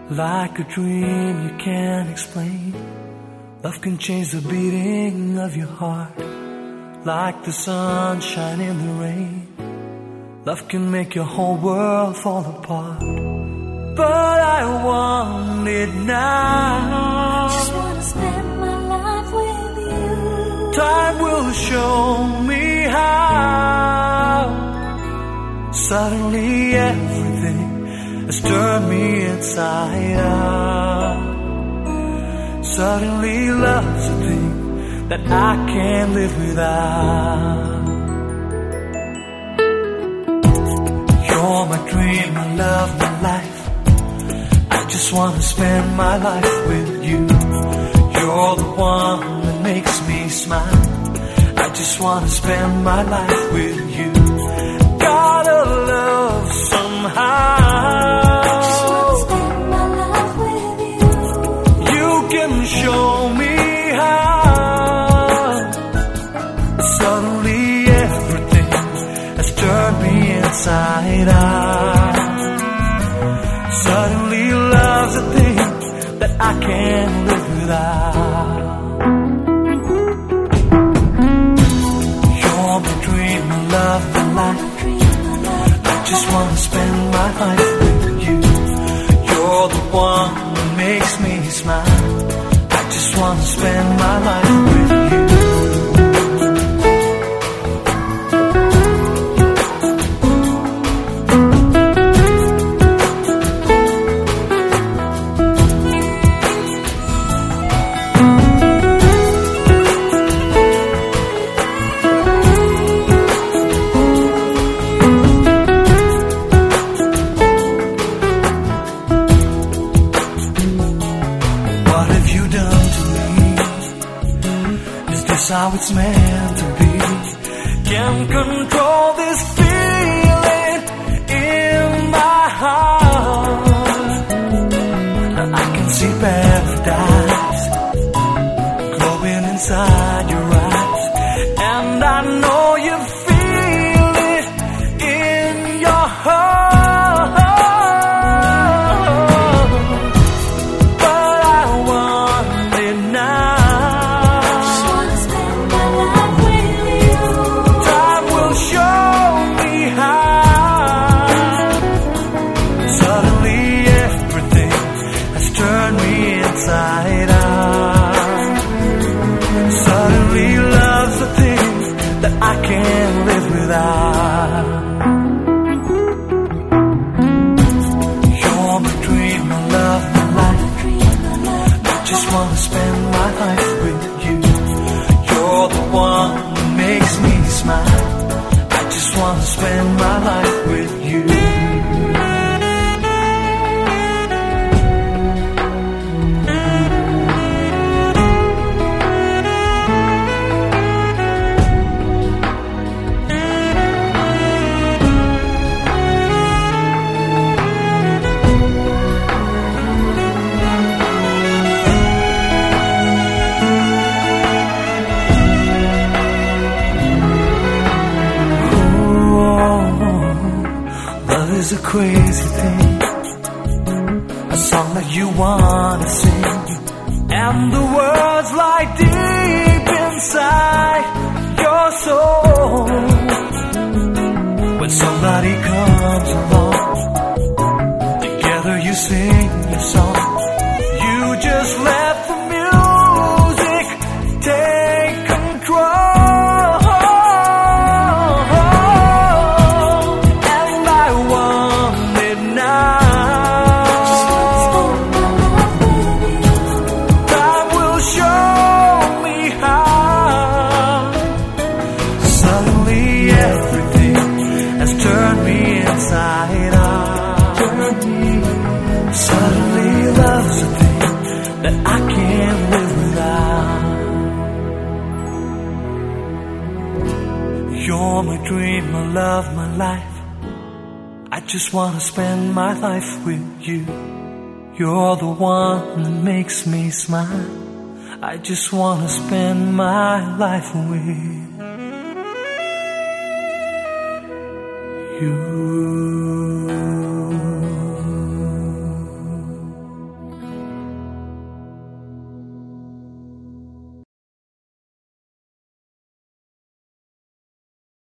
Like a dream you can't explain. Love can change the beating of your heart. Like the sunshine in the rain. Love can make your whole world fall apart. But I want it now. Just wanna spend my life with you. Time will show me how. Suddenly everything has turned me inside out. Suddenly love's a thing that I can't live without. You're my dream, my love, my life. I just wanna spend my life with you. You're the one that makes me smile. I just wanna spend my life with you. Gotta love somehow. Just wanna spend my life with you. You can show me how. Suddenly everything has turned me inside out. Suddenly love's a thing that I can't live without. You're my dream, my love, my life. I just wanna spend my life with you. You're the one that makes me smile. I just wanna spend my life with you. How it's meant to be. Can't control this feeling in my heart. I can see paradise glowing inside your eyes, and I know you feel it in your heart. But I want it now. Inside out. Suddenly love's a thing that I can't live without. You're my dream, my love, my life. I just wanna spend my life with you. You're the one that makes me smile. I just wanna spend my life with you. Love is a crazy thing, a song that you wanna sing, and the words lie deep inside your soul. When somebody comes along, together you sing your song. You just let the music take control. Inside out. Suddenly love's a thing that I can't live without. You're my dream, my love, my life. I just wanna spend my life with you. You're the one that makes me smile. I just wanna spend my life with you.